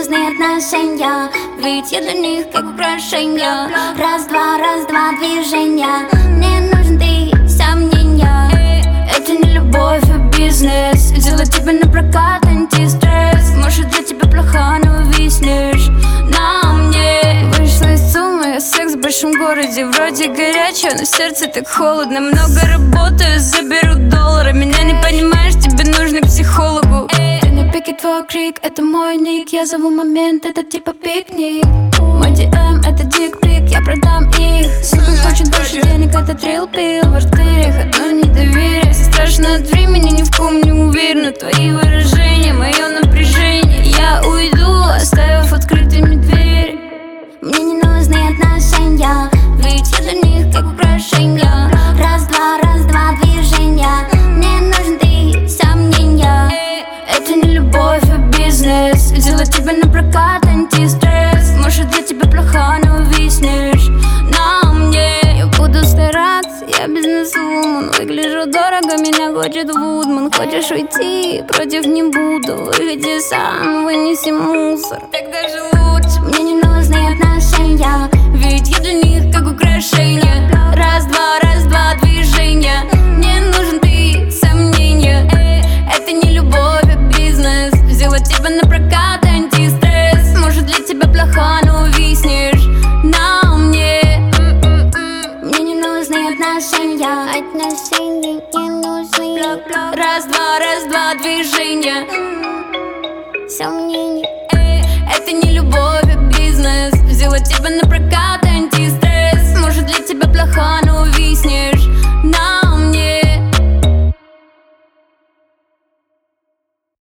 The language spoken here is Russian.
нужны отношения, ведь я для них как украшение. Раз-два движения. Мне нужен ты, сомнения. Это не любовь, а бизнес. Взяла тебя на прокат, антистресс. Может, для тебя плохо, но увиснешь на мне. Вышла из суммы, секс в большом городе. Вроде горячего, но сердце так холодно. Много работаю, заберу доллары. Меня не понимаешь, тебе нужно к психологу. Ты на пике, твой крик, это мой ник. Я зову момент, это типа пикник. Мой DM, это дикпик, я продам их. Сука хочет больше денег, это трилл-пил. В артериях одно недоверие. Страшно от времени, ни в ком не уверена. Твои выражения, мое напряжение. Я уйду, оставив открытыми двери. Мне не нужны отношения, ведь я для них как украшение. Раз-два движения. Мне нужен ты, сомнения. Это не любовь, а бизнес. Взяла тебя на прокат, антистресс. Может, для тебя плохо, но увиснешь на мне. Я буду стараться, я бизнес-вумен. Выгляжу дорого, меня хочет Вудман. Хочешь уйти, против не буду. Выходи сам, вынеси мусор. Так даже лучше. Мне не нужны отношения, ведь я для них как украшение. Раз-два движения. Мне нужен ты, сомнения. Это не любовь, а бизнес. Взяла тебя на прокат, антистресс. Может, для тебя плохо, но увиснешь на мне. Мне не нужны отношения. Отношения не нужны. Раз-два движения. Сомнения. Это не любовь, а бизнес. Взяла тебя на прокат, антистресс. Может, для тебя плохо, но увиснешь